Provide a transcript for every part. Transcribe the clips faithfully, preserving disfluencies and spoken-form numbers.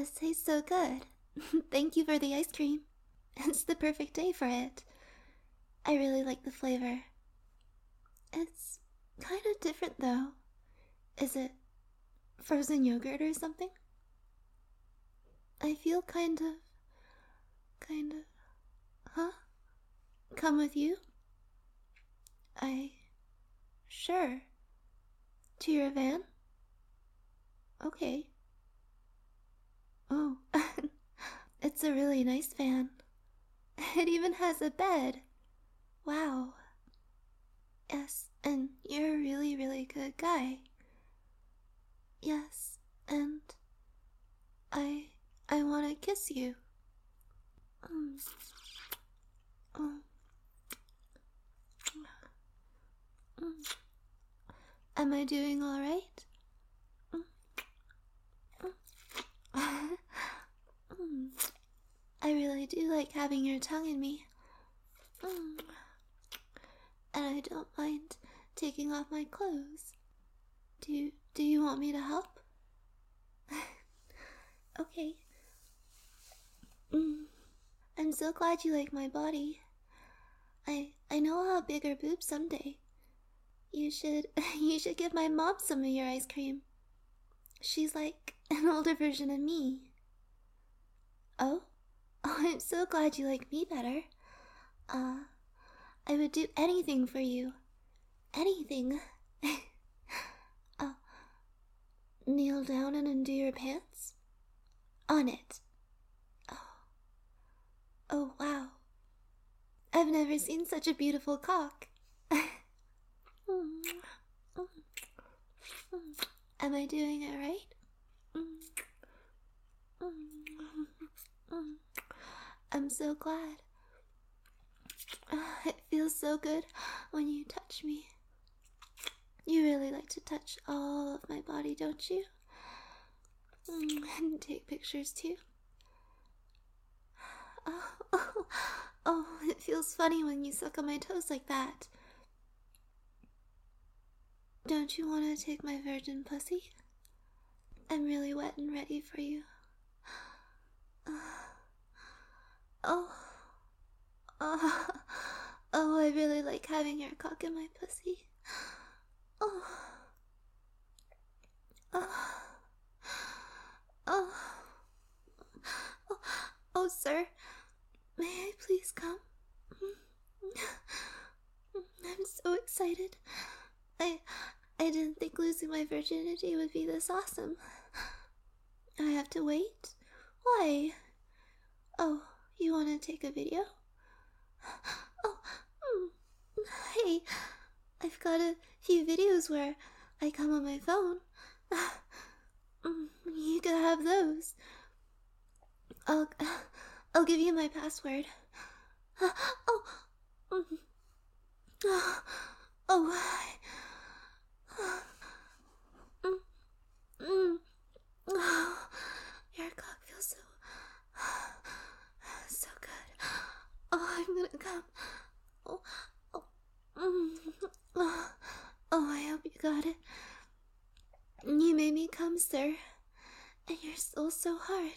This tastes so good. Thank you for the ice cream. It's the perfect day for it. I really like the flavor. It's kind of different though. Is it frozen yogurt or something? I feel kind of... kind of... Huh? Come with you? I... Sure. To your van? Okay. Oh, it's a really nice van. It even has a bed. Wow. Yes, and you're a really, really good guy. Yes, and I... I want to kiss you. Mm. Oh. Mm. Am I doing all right? Mm. I really do like having your tongue in me. Mm. And I don't mind taking off my clothes. Do, do you want me to help? Okay. Mm. I'm so glad you like my body. I I know I'll have bigger boobs someday. You should you should give my mom some of your ice cream. She's like an older version of me. Oh? Oh, I'm so glad you like me better. Uh, I would do anything for you. Anything. uh, kneel down and undo your pants? On it. Oh. Oh, wow. I've never seen such a beautiful cock. Am I doing it right? I'm so glad. It feels so good when you touch me. You really like to touch all of my body, don't you? And take pictures too. Oh, oh, oh, it feels funny when you suck on my toes like that. Don't you want to take my virgin pussy? I'm really wet and ready for you. Oh, oh, oh, I really like having your cock in my pussy. Oh, oh, oh, oh, oh, sir, may I please come? I'm so excited. I, I didn't think losing my virginity would be this awesome. I have to wait? Why? Oh, you want to take a video? Oh, mm, hey, I've got a few videos where I come on my phone. Mm, you can have those. I'll, I'll give you my password. Oh, mm, oh, oh, mm, mm, oh, your cock feels so, so good. Oh, I'm gonna come. Oh, oh, mm, oh, oh, I hope you got it. You made me come, sir, and you're still so hard.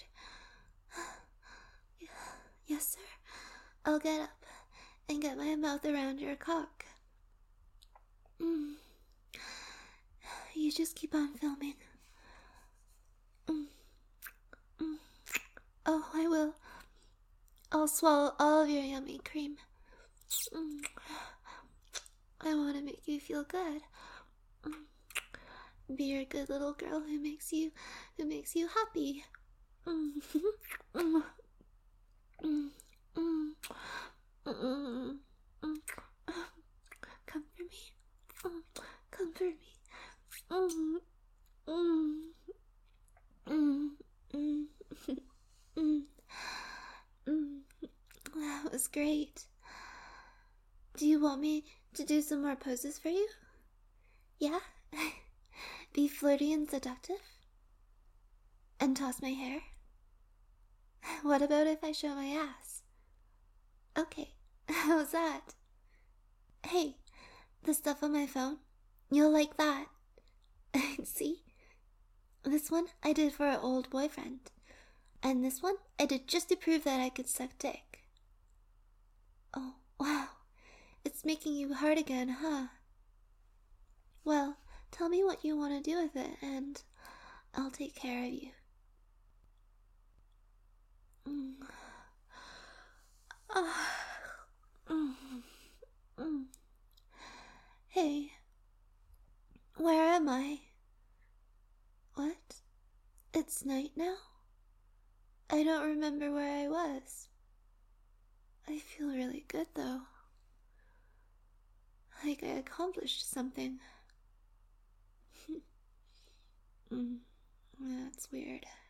Yes, sir. I'll get up and get my mouth around your cock. Mm. You just keep on filming. Mm. Mm. Oh, I will. I'll swallow all of your yummy cream. Mm. I want to make you feel good. Mm. Be your good little girl who makes you, who makes you happy. Mm. Mm. Mm. Mm. Mm. Mm. Come for me. Mm. Come for me. Mm. Mm. Mm. Mm. Mm. Mm. That was great. Do you want me to do some more poses for you? Yeah? Be flirty and seductive? And toss my hair? What about if I show my ass? Okay, how's that? Hey, the stuff on my phone, you'll like that. See? This one I did for an old boyfriend. And this one, I did just to prove that I could suck dick. Oh, wow. It's making you hard again, huh? Well, tell me what you want to do with it, and I'll take care of you. Mm. Ah. Mm. Mm. Hey, where am I? What? It's night now? I don't remember where I was. I feel really good though. Like I accomplished something. mm, that's weird.